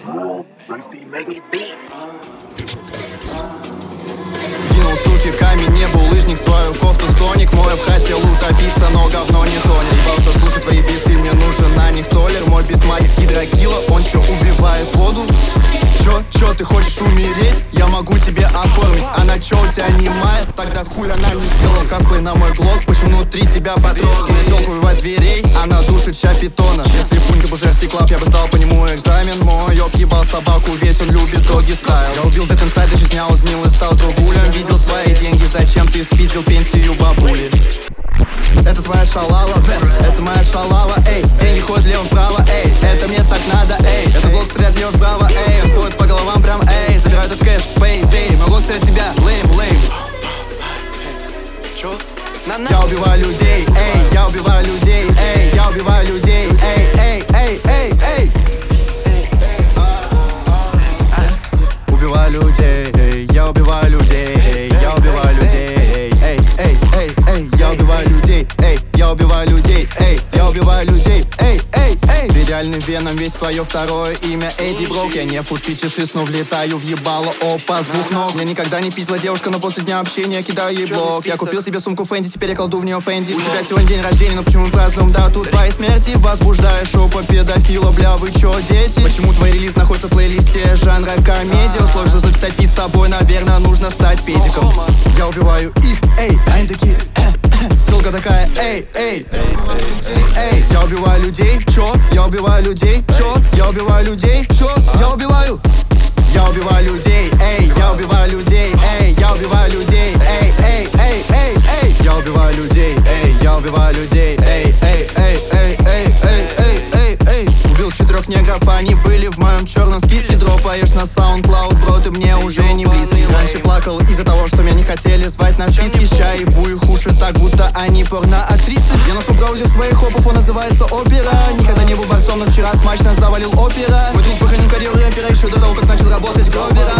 Кинул, суки, камень, небо, лыжник, свою кофту, стоник. Мой хотел утопиться, но говно не тонет. Ебался слушать твои биты, мне нужен на них толер. Мой битмайк гидрокила, он чё, убивает воду? Чё, ты хочешь умереть? Я могу тебе оформить. Она чё, у тебя немая? Тогда хуй она не сделал косплей на мой глок. Почему внутри тебя патрон? Мне тёлку убивать дверей, она душит ща питона. Если пунька был Jersey Club, я бы сдал по нему экзамен. Мой ёб ебал собаку, ведь он любит доги стайл. Я убил Dead Inside, и жизнь узнил и стал другулем. Видел твои деньги, зачем ты спиздил пенсию бабули? Это твоя шалава, это моя шалава, эй. Деньги ходят лево-вправо, эй. Это мне так надо, эй. Это блок стреляет лево-вправо, эй. Он ходит по головам прям, эй. Забирай этот кэш, пэй. Могу стрелять тебя, лейм. Чё? Я убиваю людей, эй. Я убиваю людей, эй. Я убиваю людей, эй. Убиваю людей, эй. Я убиваю людей, эй. Я убиваю людей, эй. Я убиваю людей, эй. Я убиваю людей, эй. Я убиваю людей, эй. Ты реальный веном, весь твое второе имя Эдди Брок. Я не фуд-фетишист, но влетаю в ебало опа с двух ног. Меня никогда не пиздила девушка, но после дня общения кидаю ей блок. Я купил себе сумку Фэнди, теперь я кладу в нее Фэнди. У тебя сегодня день рождения, но почему мы празднуем дату твоей смерти? Возбуждаешь опа педофила, бля, вы чё, дети? Почему твой релиз находится в плейлисте жанра комедия? Условия, что записать фит с тобой, наверное, нужно стать педиком. Я убиваю их, эй, они такие, тёлка такая, эй. Я убиваю людей, чё? Я убиваю людей, чё? Я убиваю людей, чё? Я убиваю людей, эй. Я убиваю людей, эй. Я убиваю людей, эй. Я убиваю людей, эй. Я убиваю людей, эй. Убил 4 негров, они были в моем черном списке. Дропаешь на SoundCloud, бро, ты мне уже не близкий. Раньше плакал из-за того, что меня не хотели звать на вписки. Ща ебу их уши так, будто они порно-актрисы. Я нашел браузер своих хопов, он называется Опера. Никогда не был борцом, но вчера смачно завалил опера. Мой друг похоронил карьеру рэпера еще до того, как начал работать Гровера.